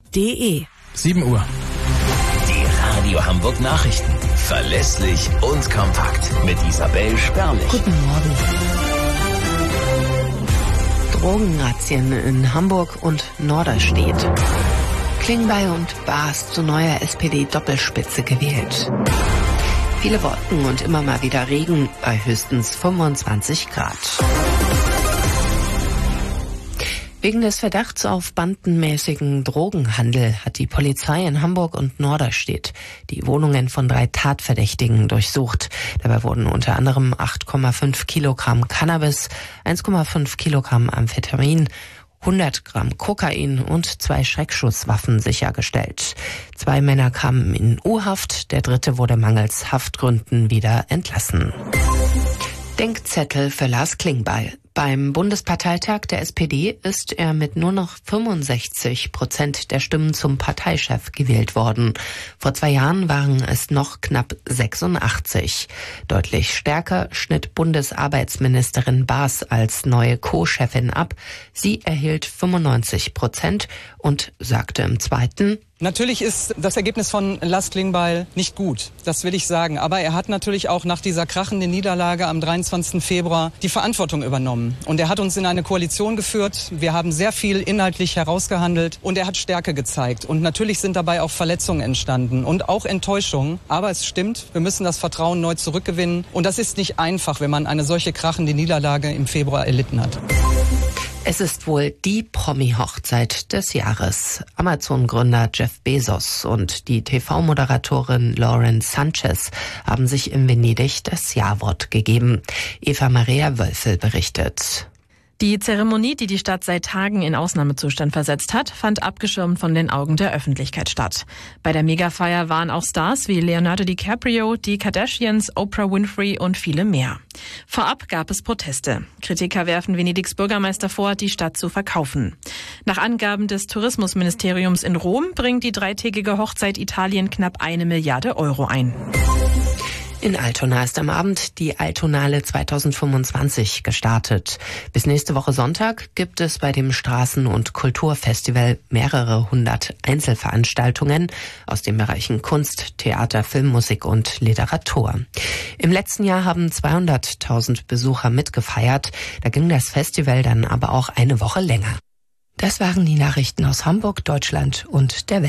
radio-hamburg.de 7 Uhr. Die Radio Hamburg Nachrichten. Verlässlich und kompakt. Mit Isabel Sperlich. Guten Morgen. Drogenrazzien in Hamburg und Norderstedt. Klingbeil und Baas zu neuer SPD-Doppelspitze gewählt. Viele Wolken und immer mal wieder Regen bei höchstens 25 Grad. Wegen des Verdachts auf bandenmäßigen Drogenhandel hat die Polizei in Hamburg und Norderstedt die Wohnungen von 3 Tatverdächtigen durchsucht. Dabei wurden unter anderem 8,5 Kilogramm Cannabis, 1,5 Kilogramm Amphetamin, 100 Gramm Kokain und 2 Schreckschusswaffen sichergestellt. 2 Männer kamen in U-Haft, der dritte wurde mangels Haftgründen wieder entlassen. Denkzettel für Lars Klingbeil. Beim Bundesparteitag der SPD ist er mit nur noch 65% der Stimmen zum Parteichef gewählt worden. Vor 2 Jahren waren es noch knapp 86. Deutlich stärker schnitt Bundesarbeitsministerin Baas als neue Co-Chefin ab. Sie erhielt 95% und sagte im zweiten: Natürlich ist das Ergebnis von Lars Klingbeil nicht gut, das will ich sagen. Aber er hat natürlich auch nach dieser krachenden Niederlage am 23. Februar die Verantwortung übernommen. Und er hat uns in eine Koalition geführt. Wir haben sehr viel inhaltlich herausgehandelt und er hat Stärke gezeigt. Und natürlich sind dabei auch Verletzungen entstanden und auch Enttäuschungen. Aber es stimmt, wir müssen das Vertrauen neu zurückgewinnen. Und das ist nicht einfach, wenn man eine solche krachende Niederlage im Februar erlitten hat. Es ist wohl die Promi-Hochzeit des Jahres. Amazon-Gründer Jeff Bezos und die TV-Moderatorin Lauren Sanchez haben sich in Venedig das Ja-Wort gegeben. Eva Maria Wölfel berichtet. Die Zeremonie, die die Stadt seit Tagen in Ausnahmezustand versetzt hat, fand abgeschirmt von den Augen der Öffentlichkeit statt. Bei der Megafeier waren auch Stars wie Leonardo DiCaprio, die Kardashians, Oprah Winfrey und viele mehr. Vorab gab es Proteste. Kritiker werfen Venedigs Bürgermeister vor, die Stadt zu verkaufen. Nach Angaben des Tourismusministeriums in Rom bringt die 3-tägige Hochzeit Italien knapp 1 Milliarde Euro ein. In Altona ist am Abend die Altonale 2025 gestartet. Bis nächste Woche Sonntag gibt es bei dem Straßen- und Kulturfestival mehrere 100 Einzelveranstaltungen aus den Bereichen Kunst, Theater, Film, Musik und Literatur. Im letzten Jahr haben 200.000 Besucher mitgefeiert. Da ging das Festival dann aber auch eine Woche länger. Das waren die Nachrichten aus Hamburg, Deutschland und der Welt.